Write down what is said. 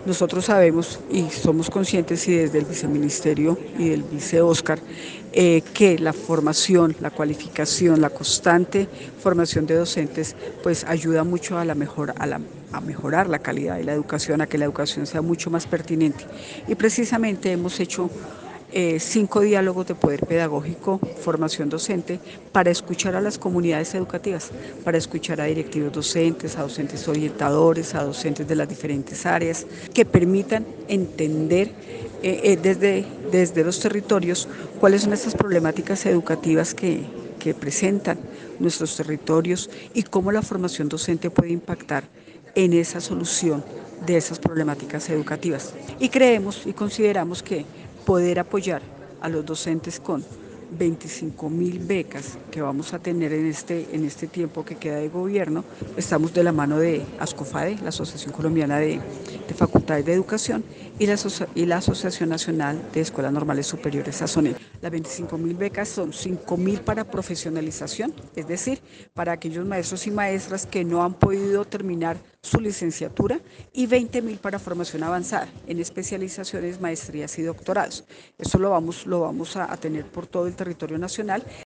Nosotros sabemos y somos conscientes y desde el viceministerio y del vice Oscar que la formación, la cualificación, la constante formación de docentes pues ayuda mucho a a mejorar la calidad de la educación, a que la educación sea mucho más pertinente. Y precisamente hemos hecho 5 diálogos de poder pedagógico, formación docente, para escuchar a las comunidades educativas, para escuchar a directivos docentes, a docentes orientadores, a docentes de las diferentes áreas, que permitan entender desde los territorios cuáles son estas problemáticas educativas que presentan nuestros territorios y cómo la formación docente puede impactar en esa solución de esas problemáticas educativas. Y creemos y consideramos que poder apoyar a los docentes con 25.000 becas que vamos a tener en este tiempo que queda de gobierno. Estamos de la mano de ASCOFADE, la Asociación Colombiana de Facultades de Educación, y la Asociación Nacional de Escuelas Normales Superiores, ASONEP. Las 25.000 becas son 5.000 para profesionalización, es decir, para aquellos maestros y maestras que no han podido terminar su licenciatura, y 20.000 para formación avanzada en especializaciones, maestrías y doctorados. Eso lo vamos a tener por todo el territorio nacional.